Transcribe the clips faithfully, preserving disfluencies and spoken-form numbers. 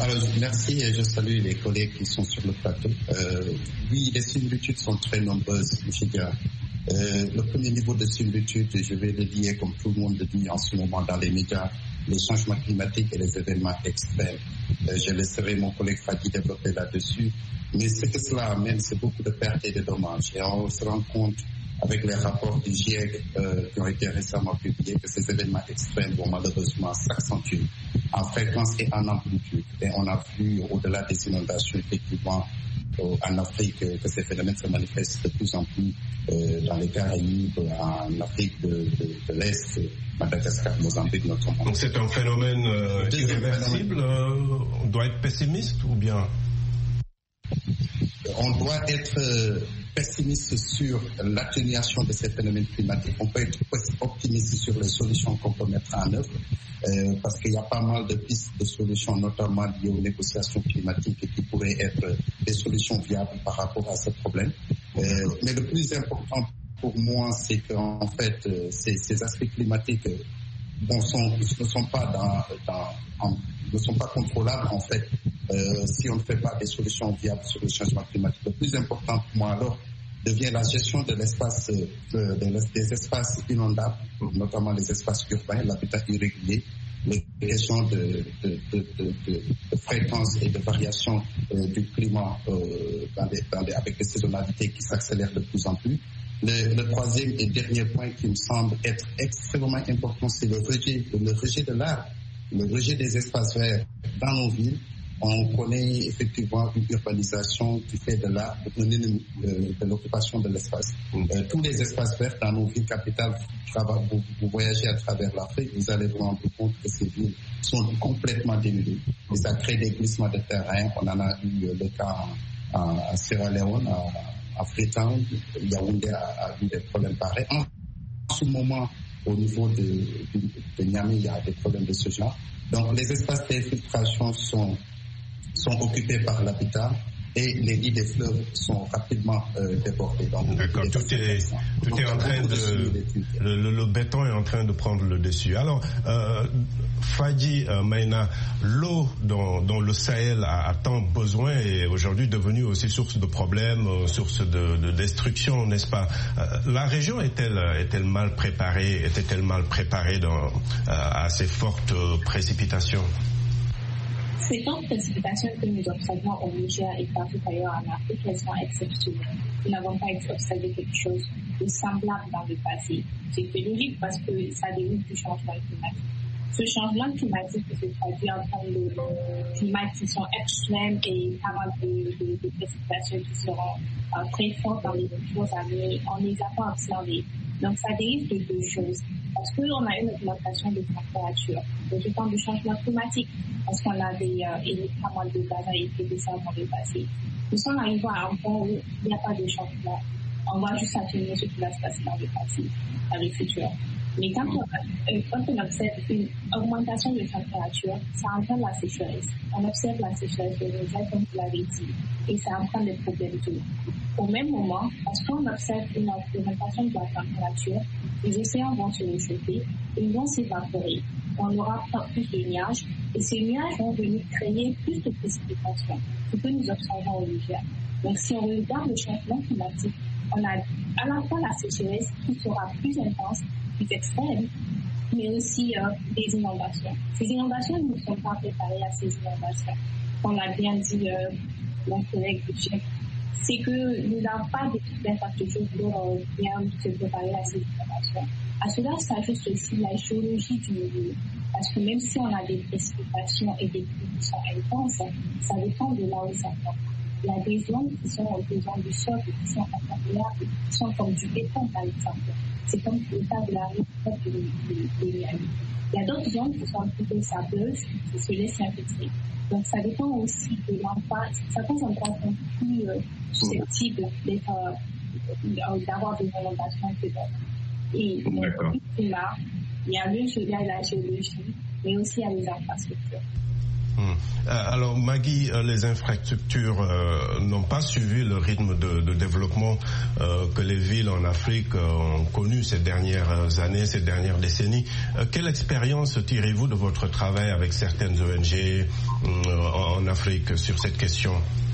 merci et je salue les collègues qui sont sur le plateau. Euh, oui, les similitudes sont très nombreuses, je dirais. Euh, le premier niveau de similitude, je vais le dire comme tout le monde le dit en ce moment dans les médias, les changements climatiques et les événements extrêmes. Euh, je laisserai mon collègue Fadi développer là-dessus. Mais ce que cela amène, c'est beaucoup de pertes et de dommages. Et on se rend compte avec les rapports du GIEC euh, qui ont été récemment publiés que ces événements extrêmes vont malheureusement s'accentuer en fréquence et en amplitude. Et on a vu au-delà des inondations, effectivement, euh, en Afrique, que ces phénomènes se manifestent de plus en plus euh, dans les Caraïbes, en Afrique de, de, de l'Est, Madagascar, Mozambique notamment. Donc c'est un phénomène euh, irréversible. Euh, on doit être pessimiste ou bien? On doit être euh, pessimiste sur l'atténuation de ces phénomènes climatiques. On peut être optimiste sur les solutions qu'on peut mettre en œuvre euh, parce qu'il y a pas mal de pistes de solutions, notamment liées aux négociations climatiques qui pourraient être des solutions viables par rapport à ce problème. Euh, mais le plus important pour moi, c'est qu'en fait, euh, ces, ces aspects climatiques euh, bon, sont, ne sont pas dans, dans en, ne sont pas contrôlables en fait euh, si on ne fait pas des solutions viables sur le changement climatique. Le plus important pour moi alors devient la gestion de l'espace, euh, de, des espaces inondables, notamment les espaces urbains, l'habitat irrégulier, les questions de, de, de, de, de, de fréquence et de variation euh, du climat euh, dans des, dans des, avec des saisonnalités qui s'accélèrent de plus en plus. Le, le troisième et dernier point qui me semble être extrêmement important, c'est le rejet, le rejet de l'arbre, le rejet des espaces verts dans nos villes. On connaît effectivement une urbanisation qui fait de l'arbre un ennemi de, de l'occupation de l'espace. Mm. Euh, tous les espaces verts dans nos villes capitales, vous, vous voyagez à travers l'Afrique, vous allez vous rendre compte que ces villes sont complètement dénudées. Et ça crée des glissements de terrain. On en a eu le cas en, en Sierra Leone, en, en Freetown, Yaoundé a, a eu des problèmes pareils. En ce moment, au niveau de, de, de Niamey, il y a des problèmes de ce genre. Donc les espaces d'infiltration sont sont occupés par l'habitat et les lits des fleuves sont rapidement euh, débordés. Donc, d'accord, tout est, tout Donc, est en train de... Le, le, le béton est en train de prendre le dessus. Alors, euh, Fadi euh, Maïna, l'eau dont, dont le Sahel a, a tant besoin est aujourd'hui devenue aussi source de problèmes, euh, source de, de destruction, n'est-ce pas? euh, La région est-elle, est-elle mal préparée, était-elle mal préparée dans, euh, à ces fortes euh, précipitations? Ces fortes précipitations que nous observons au Niger et partout ailleurs en Afrique, elles sont exceptionnelles. Nous n'avons pas observé quelque chose de semblable dans le passé. C'est logique parce que ça dérive du changement climatique. Ce changement climatique se traduit en termes de climats qui sont extrêmes et pas mal de, de, de précipitations qui seront euh, très fortes dans les futures années. On ne les a pas observées. Donc ça dérive de deux choses. Parce qu'on a une augmentation de température, donc du temps du changement climatique, parce qu'on a des euh, émis pas mal de gaz à effet de serre dans le passé. Nous sommes arrivés à un point où il n'y a pas de changement. On va juste atténuer ce qui va se passer dans le passé, dans le futur. Mais quand on, euh, quand on observe une augmentation de température, ça entraîne la sécheresse. On observe la sécheresse de l'hiver, comme vous l'avez dit, et ça entraîne des problèmes d'eau. Au même moment, parce qu'on observe une augmentation de la température, les océans vont se réchauffer et ils vont s'évaporer. On aura plus de nuages et ces nuages vont venir créer plus de précipitations, ce que nous observons au Niger. Donc si on regarde le changement climatique, on a à la fois la sécheresse qui sera plus intense, plus extrême, mais aussi euh, des inondations. Ces inondations, nous ne sommes pas préparés à ces inondations. On l'a bien dit, euh, mon collègue du chef, c'est que nous n'avons pas d'infrastructures pour euh, bien se préparer à ces inondations. À cela s'ajoute aussi la géologie du milieu. Parce que même si on a des précipitations et des pluies qui sont intenses, ça dépend de là où ça tombe. Il y a des zones qui sont au besoin du sol, qui sont imperméables, qui sont comme du béton par exemple. C'est comme l'état de la rive de, de, de, de Miami. Il y a d'autres zones qui sont plutôt sableuses, qui se laissent infiltrer. Donc ça dépend aussi de l'endroit. Certains endroits sont plus euh, susceptibles d'être, euh, d'avoir des inondations que d'autres. Et là, il y a le il y a la géologie, mais aussi il y a les infrastructures. Hum. Alors Maggie, les infrastructures euh, n'ont pas suivi le rythme de, de développement euh, que les villes en Afrique euh, ont connu ces dernières années, ces dernières décennies. Euh, quelle expérience tirez-vous de votre travail avec certaines O N G euh, en Afrique sur cette question?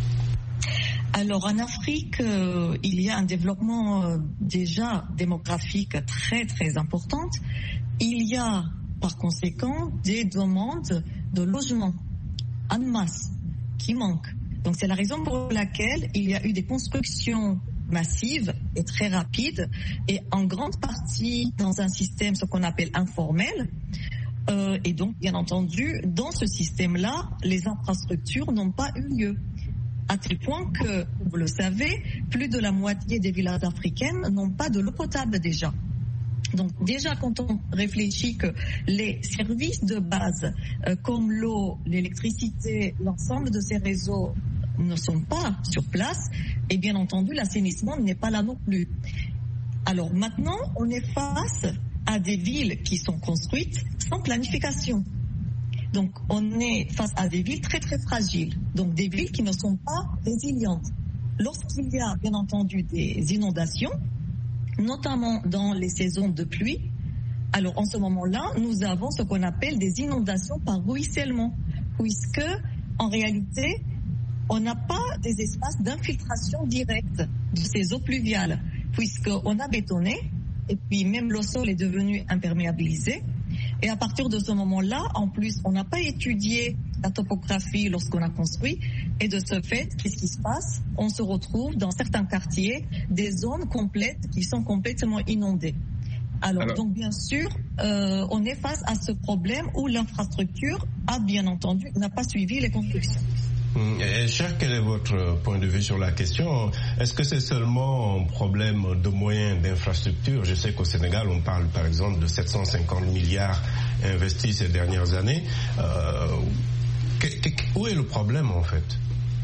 Alors en Afrique, euh, il y a un développement euh, déjà démographique très très important. Il y a par conséquent des demandes de logement en masse qui manquent. Donc c'est la raison pour laquelle il y a eu des constructions massives et très rapides et en grande partie dans un système ce qu'on appelle informel. Euh, et donc bien entendu, dans ce système-là, les infrastructures n'ont pas eu lieu. À tel point que, vous le savez, plus de la moitié des villages africaines n'ont pas de l'eau potable déjà. Donc déjà, quand on réfléchit que les services de base, euh, comme l'eau, l'électricité, l'ensemble de ces réseaux ne sont pas sur place, et bien entendu, l'assainissement n'est pas là non plus. Alors maintenant, on est face à des villes qui sont construites sans planification. Donc, on est face à des villes très, très fragiles. Donc, des villes qui ne sont pas résilientes. Lorsqu'il y a, bien entendu, des inondations, notamment dans les saisons de pluie, alors en ce moment-là, nous avons ce qu'on appelle des inondations par ruissellement, puisque, en réalité, on n'a pas des espaces d'infiltration directe de ces eaux pluviales, puisqu'on a bétonné, et puis même le sol est devenu imperméabilisé. Et à partir de ce moment-là, en plus, on n'a pas étudié la topographie lorsqu'on a construit. Et de ce fait, qu'est-ce qui se passe? On se retrouve dans certains quartiers des zones complètes qui sont complètement inondées. Alors, Alors donc bien sûr, euh, on est face à ce problème où l'infrastructure a bien entendu n'a pas suivi les constructions. Et cher, quel est votre point de vue sur la question? Est-ce que c'est seulement un problème de moyens d'infrastructure? Je sais qu'au Sénégal, on parle par exemple de sept cent cinquante milliards investis ces dernières années. Euh, que, que, où est le problème en fait?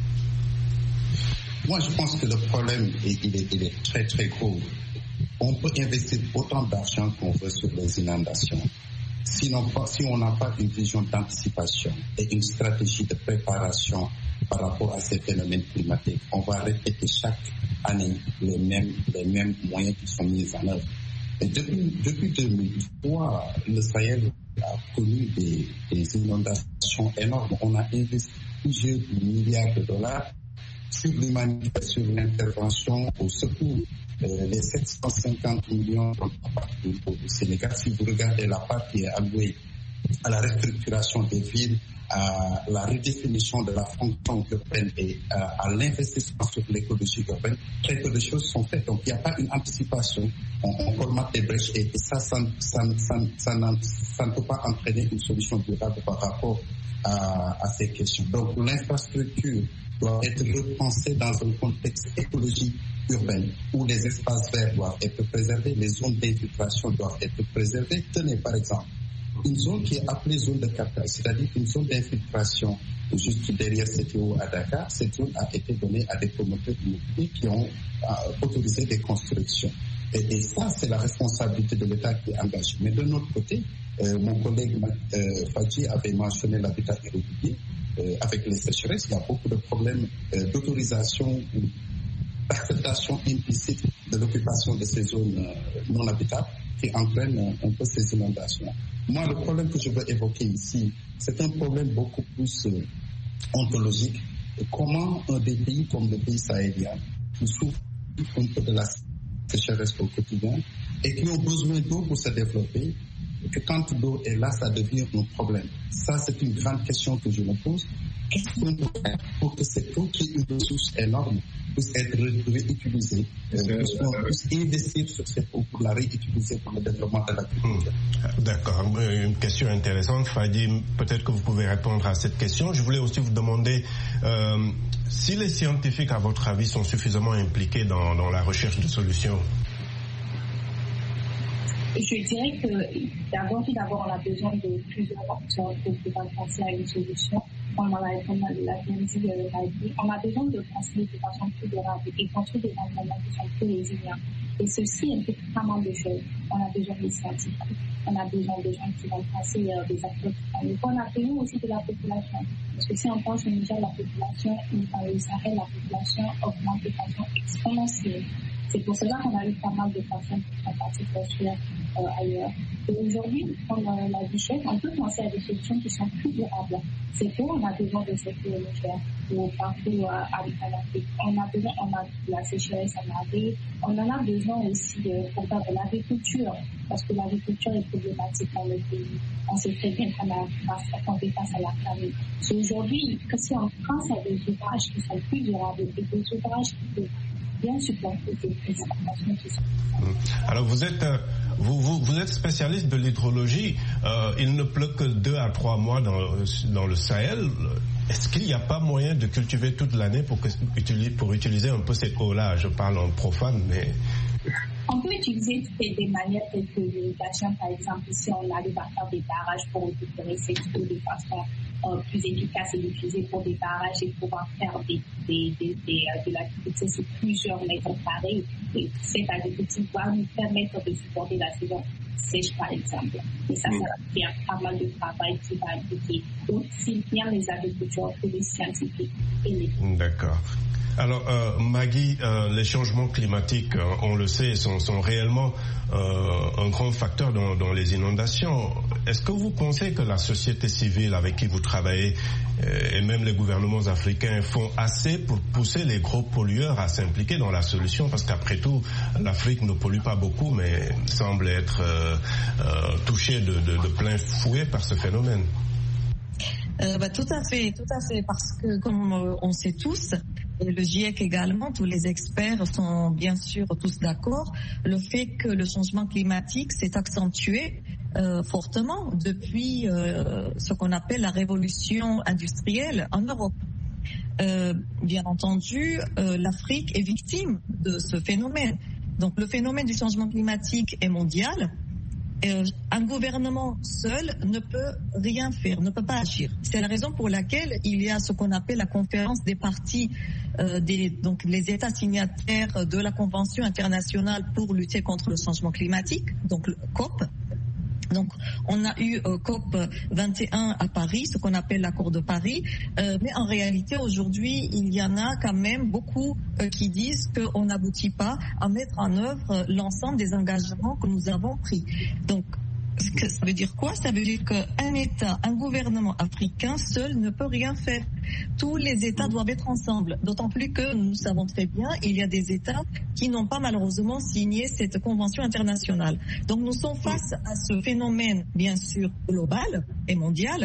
Moi, je pense que le problème, il est, il est très très gros. On peut investir autant d'argent qu'on veut sur les inondations. Sinon, si on n'a pas une vision d'anticipation et une stratégie de préparation par rapport à ces phénomènes climatiques, on va répéter chaque année les mêmes, les mêmes moyens qui sont mis en œuvre. Et depuis, depuis deux mille trois, le Sahel a connu des, des inondations énormes. On a investi plusieurs milliards de dollars sur l'humanité, sur l'intervention au secours. Euh, les sept cent cinquante millions au Sénégal, si vous regardez la part qui est allouée à la restructuration des villes, à la redéfinition de la fonction urbaine et à, à l'investissement sur l'écologie urbaine, très peu de choses sont faites. Donc il n'y a pas une anticipation. On, on colmate des brèches et, et ça, ça, ça, ça, ça, ça ne peut pas entraîner une solution durable par rapport à, à ces questions. Donc l'infrastructure doit être repensée dans un contexte écologique urbaine où les espaces verts doivent être préservés, les zones d'infiltration doivent être préservées. Tenez par exemple une zone qui est appelée zone de captage, c'est-à-dire une zone d'infiltration juste derrière C T O à Dakar. Cette zone a été donnée à des promoteurs immobiliers qui ont euh, autorisé des constructions. Et, et ça, c'est la responsabilité de l'État qui est engagé. Mais de notre côté, euh, mon collègue euh, Fadji avait mentionné l'habitat irrégulier. Euh, avec les sécheresses, il y a beaucoup de problèmes euh, d'autorisation ou d'acceptation implicite de l'occupation de ces zones euh, non habitables qui entraînent euh, un peu ces inondations. Moi, le problème que je veux évoquer ici, c'est un problème beaucoup plus euh, ontologique. Et comment un des pays comme le pays sahélien, qui souffre un peu de la sécheresse au quotidien et qui ont besoin d'eau pour se développer, et que quand l'eau est là, ça devient un problème. Ça, c'est une grande question que je me pose. Qu'est-ce qu'on peut faire pour que cette eau, qui est une ressource énorme, puisse être réutilisée, euh, qu'on puisse investir sur cette eau pour la réutiliser pour le développement de l'agriculture? Mmh. D'accord. Une question intéressante. Fadi, peut-être que vous pouvez répondre à cette question. Je voulais aussi vous demander euh, si les scientifiques, à votre avis, sont suffisamment impliqués dans, dans la recherche de solutions. Je dirais que d'abord, tout d'abord, on a besoin de plusieurs options pour pouvoir penser à une solution. Comme on l'a bien dit, on a besoin de penser de façon plus durable et construire des environnements qui sont plus résilients. Et ceci implique pas mal de choses. On a besoin des scientifiques, on a besoin des gens qui vont passer euh, des acteurs. Mais on a besoin aussi de la population. Parce que si on pense au Niger, la population, dans le Sahel, la population augmente de façon exponentielle. C'est pour cela qu'on a eu pas mal de personnes qui sont parties construire euh, ailleurs. Et aujourd'hui, comme euh, l'a dit Chef, on peut penser à des solutions qui sont plus durables. C'est qu'on a besoin de cette Niger ou partout euh, en Afrique. On a besoin, on a la sécheresse en arrive. On en a besoin aussi de, pour faire de l'agriculture, parce que l'agriculture est problématique dans le pays. On sait très bien qu'on a qu'on fait face à la famine. C'est aujourd'hui que si on pense à des ouvrages qui sont plus durables et des ouvrages qui peuvent bien supplanter des informations qui sont. Alors vous êtes euh, vous, vous, vous êtes spécialiste de l'hydrologie. Euh, il ne pleut que deux à trois mois dans, dans le Sahel. Est-ce qu'il n'y a pas moyen de cultiver toute l'année pour, que, pour utiliser un peu cette eau-là? Je parle en profane, mais... On peut utiliser des manières telles que l'irrigation, par exemple, si on arrive à faire des barrages pour récupérer cette eau de façon euh, plus efficace et l'utiliser pour des barrages et pouvoir faire des, des, des, des, euh, de l'agriculture sur plusieurs mètres carrés. Et cette agriculture va nous permettre de supporter la saison sèche, par exemple. Et ça, ça va faire pas mal de travail qui va impliquer aussi bien les agriculteurs que les scientifiques et les... D'accord. Alors, euh, Maggie, euh, les changements climatiques, euh, on le sait, sont, sont réellement euh, un grand facteur dans, dans les inondations. Est-ce que vous pensez que la société civile avec qui vous travaillez euh, et même les gouvernements africains font assez pour pousser les gros pollueurs à s'impliquer dans la solution? Parce qu'après tout, l'Afrique ne pollue pas beaucoup, mais semble être euh, euh, touchée de, de, de plein fouet par ce phénomène. Euh, bah, tout à fait, tout à fait, parce que comme euh, on sait tous, et le GIEC également, tous les experts sont bien sûr tous d'accord, le fait que le changement climatique s'est accentué euh, fortement depuis euh, ce qu'on appelle la révolution industrielle en Europe. Euh, bien entendu, euh, l'Afrique est victime de ce phénomène. Donc le phénomène du changement climatique est mondial. Euh, un gouvernement seul ne peut rien faire, ne peut pas agir. C'est la raison pour laquelle il y a ce qu'on appelle la conférence des parties, euh, des, donc les États signataires de la Convention internationale pour lutter contre le changement climatique, donc le C O P. Donc, on a eu euh, C O P vingt et un à Paris, ce qu'on appelle l'accord de Paris. Euh, mais en réalité, aujourd'hui, il y en a quand même beaucoup euh, qui disent qu'on n'aboutit pas à mettre en œuvre euh, l'ensemble des engagements que nous avons pris. Donc, ça veut dire quoi? Ça veut dire qu'un État, un gouvernement africain seul ne peut rien faire. Tous les États doivent être ensemble. D'autant plus que nous savons très bien, il y a des États qui n'ont pas malheureusement signé cette convention internationale. Donc nous sommes face à ce phénomène, bien sûr, global et mondial,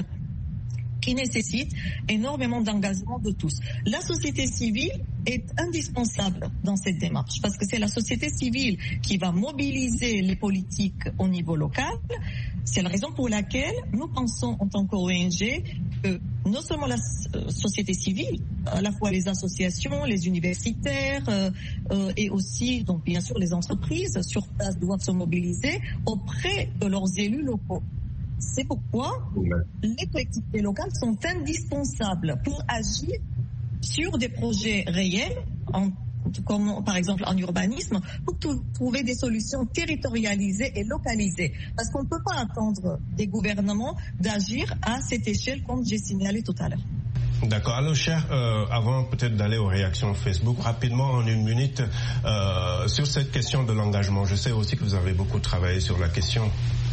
qui nécessite énormément d'engagement de tous. La société civile est indispensable dans cette démarche parce que c'est la société civile qui va mobiliser les politiques au niveau local. C'est la raison pour laquelle nous pensons en tant qu'O N G que non seulement la société civile, à la fois les associations, les universitaires euh, euh, et aussi donc bien sûr les entreprises sur place doivent se mobiliser auprès de leurs élus locaux. C'est pourquoi les collectivités locales sont indispensables pour agir sur des projets réels, en, comme par exemple en urbanisme, pour tout, trouver des solutions territorialisées et localisées. Parce qu'on ne peut pas attendre des gouvernements d'agir à cette échelle, comme j'ai signalé tout à l'heure. D'accord. Alors, cher, euh, avant peut-être d'aller aux réactions Facebook, rapidement, en une minute, euh, sur cette question de l'engagement. Je sais aussi que vous avez beaucoup travaillé sur la question.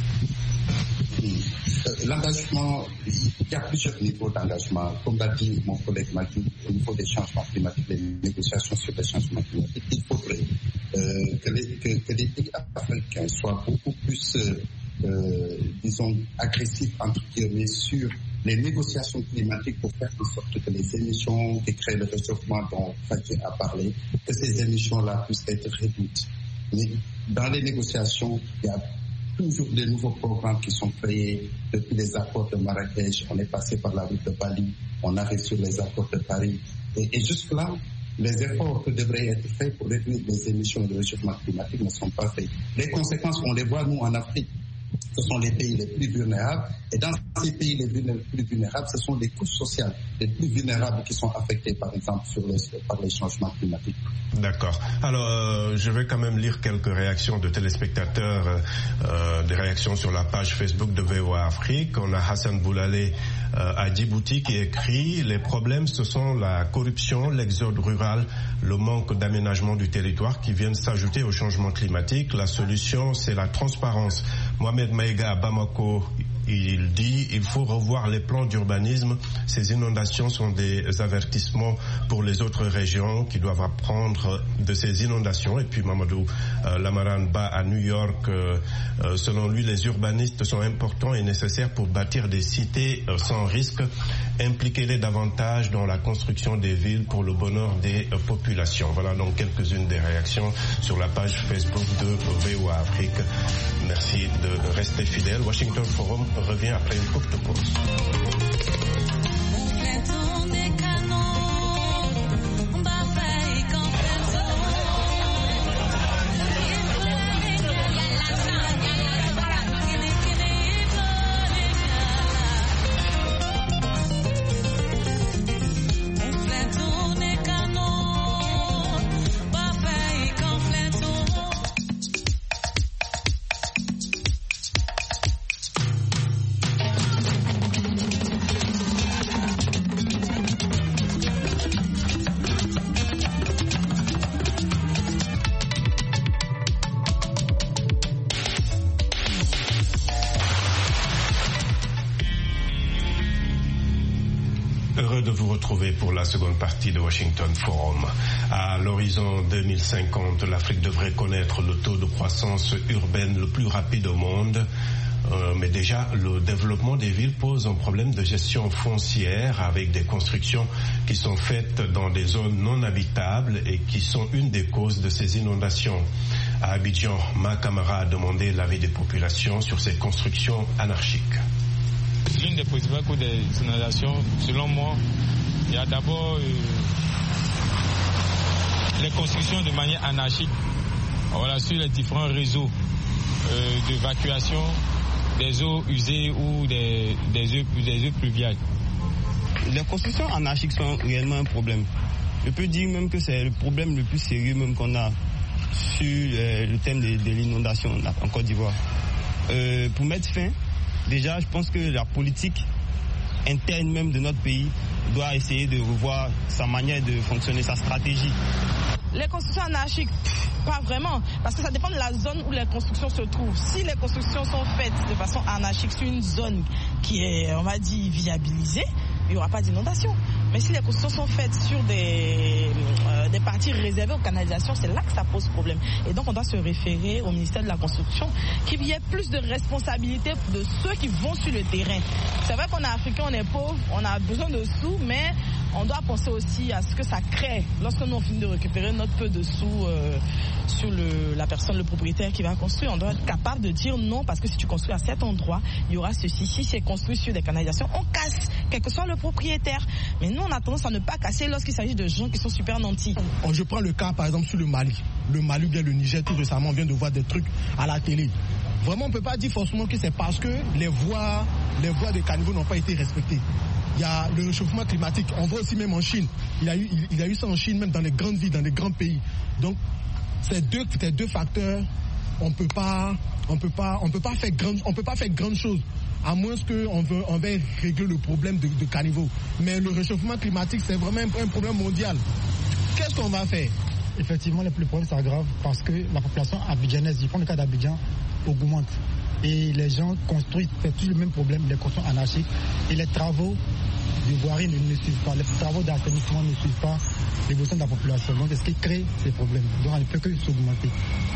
L'engagement, il y a plusieurs niveaux d'engagement. Comme l'a dit mon collègue Maggie, au niveau des changements climatiques, les négociations sur les changements climatiques, il faudrait euh, que, les, que, que les pays africains soient beaucoup plus, euh, disons, agressifs, entre guillemets, sur les négociations climatiques pour faire en sorte que les émissions qui créent le réchauffement dont Fatih a parlé, que ces émissions-là puissent être réduites. Mais dans les négociations, il y a toujours des nouveaux programmes qui sont créés depuis les accords de Marrakech. On est passé par la route de Bali, on arrive sur les accords de Paris. Et, et jusque-là, les efforts que devraient être faits pour réduire les émissions de réchauffement climatique ne sont pas faits. Les conséquences, on les voit, nous, en Afrique. ce sont les pays les plus vulnérables. Et dans ces pays les plus vulnérables, ce sont les couches sociales les plus vulnérables qui sont affectées, par exemple, sur les, par les changements climatiques. D'accord. Alors, euh, je vais quand même lire quelques réactions de téléspectateurs, euh, des réactions sur la page Facebook de V O A Afrique. On a Hassan Boulalé euh, à Djibouti qui écrit « Les problèmes, ce sont la corruption, l'exode rural, le manque d'aménagement du territoire qui viennent s'ajouter au changement climatique. La solution, c'est la transparence. » Mohamed Maïga à Bamako, il dit il faut revoir les plans d'urbanisme. Ces inondations sont des avertissements pour les autres régions qui doivent apprendre de ces inondations. Et puis Mamadou euh, Lamaran Ba à New York, euh, euh, selon lui, les urbanistes sont importants et nécessaires pour bâtir des cités euh, sans risque. Impliquez-les davantage dans la construction des villes pour le bonheur des euh, populations. Voilà donc quelques-unes des réactions sur la page Facebook de V O A Afrique. Merci de rester fidèle. Washington Forum revient après une courte pause. Heureux de vous retrouver pour la seconde partie de Washington Forum. À l'horizon deux mille cinquante, l'Afrique devrait connaître le taux de croissance urbaine le plus rapide au monde. Euh, mais déjà, le développement des villes pose un problème de gestion foncière avec des constructions qui sont faites dans des zones non habitables et qui sont une des causes de ces inondations. À Abidjan, ma camarade a demandé l'avis des populations sur ces constructions anarchiques. L'une des principales causes des inondations, selon moi, il y a d'abord euh, les constructions de manière anarchique, voilà, sur les différents réseaux euh, d'évacuation des eaux usées ou des, des, eaux, des eaux pluviales. Les constructions anarchiques sont réellement un problème. Je peux dire même que c'est le problème le plus sérieux même qu'on a sur euh, le thème de, de l'inondation en Côte d'Ivoire. Euh, pour mettre fin, déjà, je pense que la politique interne même de notre pays doit essayer de revoir sa manière de fonctionner, sa stratégie. Les constructions anarchiques, pas vraiment, parce que ça dépend de la zone où les constructions se trouvent. Si les constructions sont faites de façon anarchique sur une zone qui est, on va dire, viabilisée, il n'y aura pas d'inondation. Mais si les constructions sont faites sur des, euh, des parties réservées aux canalisations, c'est là que ça pose problème. Et donc on doit se référer au ministère de la Construction, qu'il y ait plus de responsabilité de ceux qui vont sur le terrain. C'est vrai qu'on est africain, on est pauvre, on a besoin de sous, mais on doit penser aussi à ce que ça crée lorsque nous on finit de récupérer notre peu de sous euh, sur le, la personne, le propriétaire qui va construire. On doit être capable de dire non, parce que si tu construis à cet endroit, il y aura ceci. Si c'est construit sur des canalisations, on casse, quel que soit le propriétaire. Mais nous, on a tendance à ne pas casser lorsqu'il s'agit de gens qui sont super nantis. Je prends le cas, par exemple, sur le Mali. Le Mali, bien le Niger, tout récemment, on vient de voir des trucs à la télé. Vraiment, on ne peut pas dire forcément que c'est parce que les voies, les voies des caniveaux n'ont pas été respectées. Il y a le réchauffement climatique. On voit aussi même en Chine. Il y a eu, il y a eu ça en Chine, même dans les grandes villes, dans les grands pays. Donc, ces deux, ces deux facteurs, on peut pas, on peut pas, on peut pas faire grand, on peut pas faire grande chose, à moins qu'on veut, on veut régler le problème de, de caniveau. Mais le réchauffement climatique, c'est vraiment un, un problème mondial. Qu'est-ce qu'on va faire? Effectivement, le problème s'aggrave parce que la population abidjanaise, je prends le cas d'Abidjan, augmente. Et les gens construisent, c'est toujours le même problème, les constructions anarchiques. Et les travaux de voirie ne, ne suivent pas, les travaux d'assainissement ne suivent pas les besoins de la population. Donc, c'est ce qui crée ces problèmes. Donc, on ne peut que s'augmenter.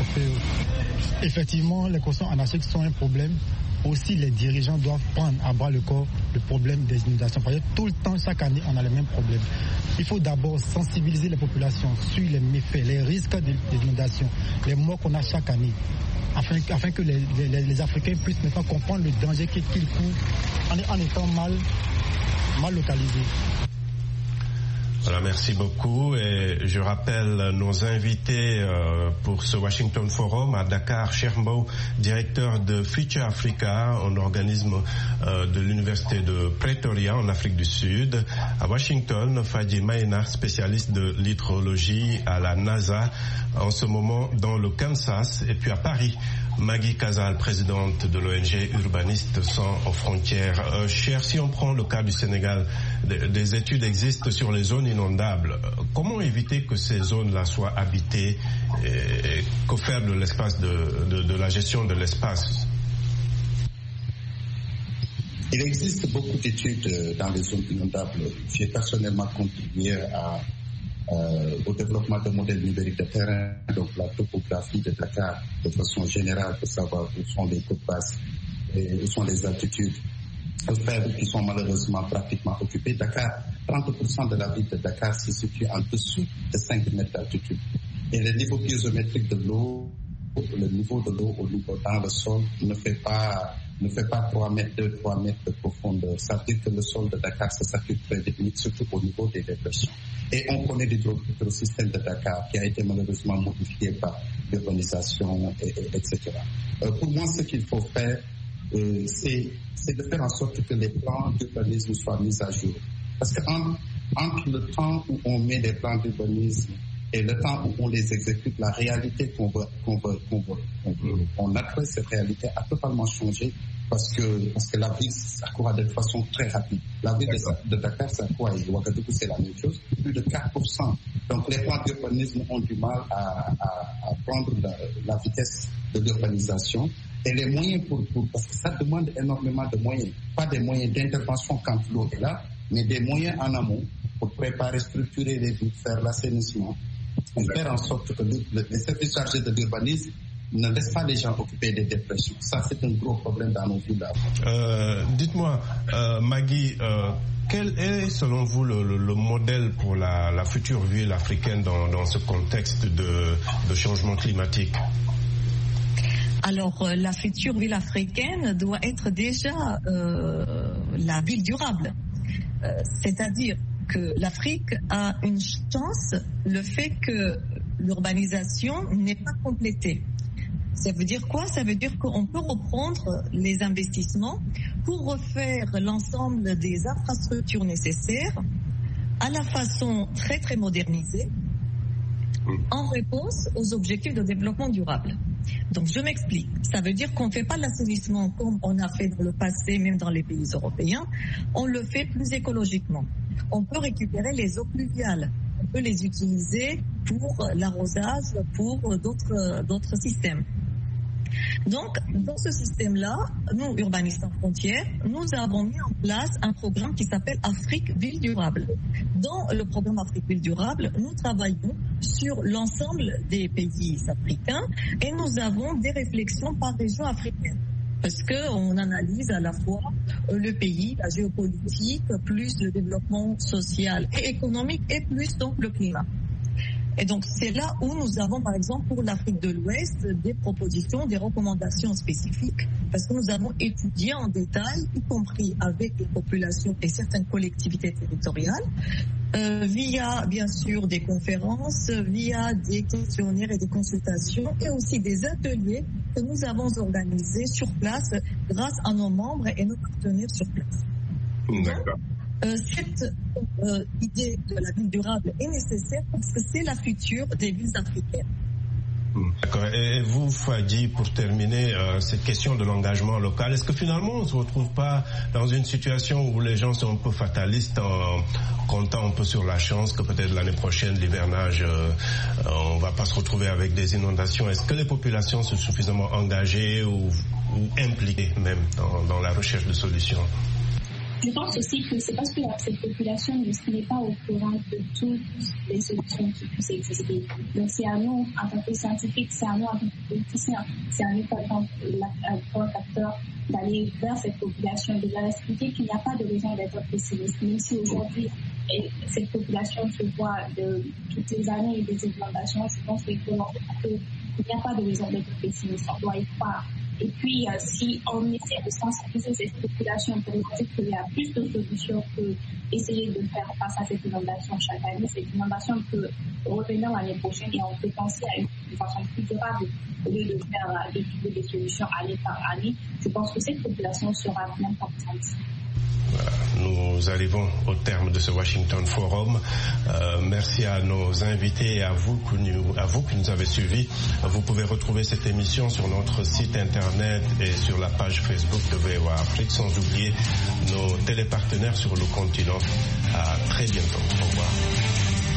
Effectivement, les constructions anarchiques sont un problème. Aussi, les dirigeants doivent prendre à bras le corps le problème des inondations. Parce que tout le temps, chaque année, on a le même problème. Il faut d'abord sensibiliser les populations sur les méfaits, les risques d'inondation, les morts qu'on a chaque année. Afin, afin que les, les, les Africains puissent maintenant comprendre le danger qu'ils courent en, en étant mal, mal localisés. Voilà, merci beaucoup. Et je rappelle nos invités euh, pour ce Washington Forum à Dakar, Chermbo, directeur de Future Africa, un organisme euh, de l'université de Pretoria en Afrique du Sud. À Washington, Fadji Maïna, spécialiste de l'hydrologie à la NASA, en ce moment dans le Kansas. Et puis à Paris, Maggie Casal, présidente de l'O N G Urbanistes sans frontières. Euh, cher, si on prend le cas du Sénégal, des, des études existent sur les zones inondables. Comment éviter que ces zones-là soient habitées et que faire de l'espace, de, de, de la gestion de l'espace? Il existe beaucoup d'études dans les zones inondables. J'ai personnellement contribué à Euh, au développement de modèles numériques de terrain, donc la topographie de Dakar de façon générale pour savoir où sont les côtes basses et où sont les altitudes faibles qui sont malheureusement pratiquement occupées. Dakar, trente pour cent de la ville de Dakar se situe en dessous de cinq mètres d'altitude. Et le niveau piézométrique de l'eau, le niveau de l'eau au niveau dans le sol ne fait pas ne fait pas trois mètres, deux, trois mètres de profondeur. Ça veut dire que le sol de Dakar se sature très vite, surtout au niveau des dépressions. Et on connaît l'hydrosystème de Dakar qui a été malheureusement modifié par l'urbanisation, et, et, et cetera. Euh, pour moi, ce qu'il faut faire, euh, c'est, c'est de faire en sorte que les plans d'urbanisme soient mis à jour. Parce que entre, entre le temps où on met des plans d'urbanisme et le temps où on les exécute, la réalité qu'on veut, qu'on veut, qu'on veut, qu'on veut, on adresse cette réalité a totalement changé parce que, parce que la ville s'accroît de façon très rapide. La ville de, de Dakar s'accroît et Ouagadougou c'est la même chose, plus de quatre pour cent. Donc les plans d'urbanisme ont du mal à, à, à prendre la, la vitesse de l'urbanisation et les moyens pour, pour, parce que ça demande énormément de moyens. Pas des moyens d'intervention quand l'eau est là, mais des moyens en amont pour préparer, structurer les villes, faire l'assainissement, et faire en sorte que le, le, les services chargés de l'urbanisme ne laissent pas les gens occuper des dépressions. Ça, c'est un gros problème dans nos villes. Euh, dites-moi, euh, Maggie, euh, quel est, selon vous, le, le, le modèle pour la, la future ville africaine dans, dans ce contexte de, de changement climatique? Alors, euh, la future ville africaine doit être déjà euh, la ville durable. Euh, c'est-à-dire que l'Afrique a une chance, le fait que l'urbanisation n'est pas complétée. Ça veut dire quoi? Ça veut dire qu'on peut reprendre les investissements pour refaire l'ensemble des infrastructures nécessaires à la façon très très modernisée en réponse aux objectifs de développement durable. Donc je m'explique. Ça veut dire qu'on ne fait pas l'assainissement comme on a fait dans le passé, même dans les pays européens. On le fait plus écologiquement. On peut récupérer les eaux pluviales. On peut les utiliser pour l'arrosage, pour d'autres, d'autres systèmes. Donc, dans ce système-là, nous, Urbanistes sans frontières, nous avons mis en place un programme qui s'appelle Afrique Ville Durable. Dans le programme Afrique Ville Durable, nous travaillons sur l'ensemble des pays africains et nous avons des réflexions par région africaine. Parce qu'on analyse à la fois le pays, la géopolitique, plus le développement social et économique et plus donc le climat. Et donc c'est là où nous avons par exemple pour l'Afrique de l'Ouest des propositions, des recommandations spécifiques parce que nous avons étudié en détail, y compris avec les populations et certaines collectivités territoriales, euh, via bien sûr des conférences, via des questionnaires et des consultations et aussi des ateliers que nous avons organisés sur place grâce à nos membres et nos partenaires sur place. D'accord. Euh, cette euh, idée de la ville durable est nécessaire parce que c'est la future des villes africaines. D'accord. Et vous, Fadji, pour terminer, euh, cette question de l'engagement local, est-ce que finalement on ne se retrouve pas dans une situation où les gens sont un peu fatalistes en comptant un peu sur la chance que peut-être l'année prochaine, l'hivernage, euh, on ne va pas se retrouver avec des inondations? Est-ce que les populations sont suffisamment engagées ou, ou impliquées même dans, dans la recherche de solutions? Je pense aussi que c'est parce que cette population ne n'est pas au courant de toutes les solutions qui puissent exister. Donc c'est à nous, en tant que scientifiques, c'est à nous, en tant que politiciens, c'est à nous, en tant qu'acteurs, d'aller vers cette population, de leur expliquer qu'il n'y a pas de raison d'être pessimiste. Même si aujourd'hui, cette population se voit de toutes les années des inondations, je pense qu'il n'y a pas de raison d'être pessimiste. On doit y croire. Et puis, euh, si on essaie de sensibiliser ces populations pour leur dire qu'il y a plus de solutions que essayer de faire face à cette inondation chaque année, cette inondation peut revenir l'année prochaine et on peut penser à une façon plus durable au lieu de faire de trouver des solutions année par année. Je pense que cette population sera bien contente. Voilà, nous arrivons au terme de ce Washington Forum. Euh, merci à nos invités et à vous, que nous, à vous qui nous avez suivis. Vous pouvez retrouver cette émission sur notre site internet et sur la page Facebook de V O A Afrique, sans oublier nos télépartenaires sur le continent. À très bientôt. Au revoir.